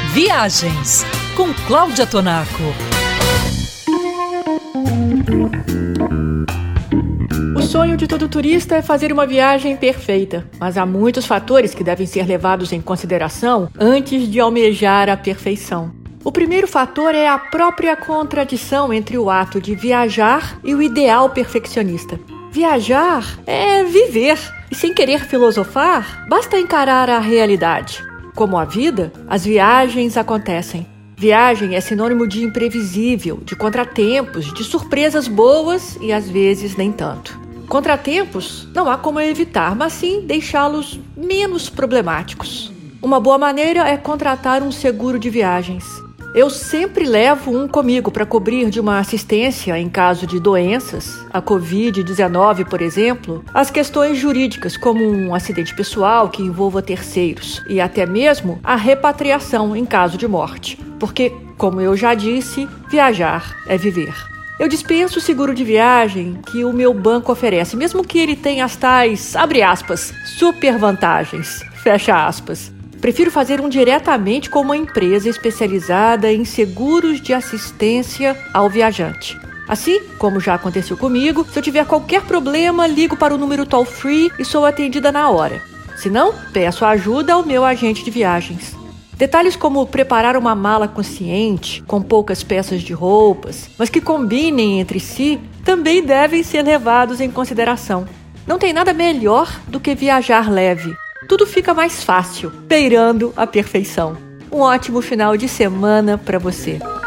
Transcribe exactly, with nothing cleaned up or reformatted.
Viagens com Cláudia Tonaco. O sonho de todo turista é fazer uma viagem perfeita, mas há muitos fatores que devem ser levados em consideração antes de almejar a perfeição. O primeiro fator é a própria contradição entre o ato de viajar e o ideal perfeccionista. Viajar é viver, e sem querer filosofar, basta encarar a realidade. Como a vida, as viagens acontecem. Viagem é sinônimo de imprevisível, de contratempos, de surpresas boas e às vezes nem tanto. Contratempos não há como evitar, mas sim deixá-los menos problemáticos. Uma boa maneira é contratar um seguro de viagens. Eu sempre levo um comigo para cobrir de uma assistência em caso de doenças, a covid dezenove, por exemplo, as questões jurídicas, como um acidente pessoal que envolva terceiros, e até mesmo a repatriação em caso de morte. Porque, como eu já disse, viajar é viver. Eu dispenso o seguro de viagem que o meu banco oferece, mesmo que ele tenha as tais, abre aspas, super vantagens, fecha aspas. Prefiro fazer um diretamente com uma empresa especializada em seguros de assistência ao viajante. Assim, como já aconteceu comigo, se eu tiver qualquer problema, ligo para o número toll-free e sou atendida na hora. Se não, peço ajuda ao meu agente de viagens. Detalhes como preparar uma mala consciente, com poucas peças de roupas, mas que combinem entre si, também devem ser levados em consideração. Não tem nada melhor do que viajar leve. Tudo fica mais fácil, beirando a perfeição. Um ótimo final de semana para você.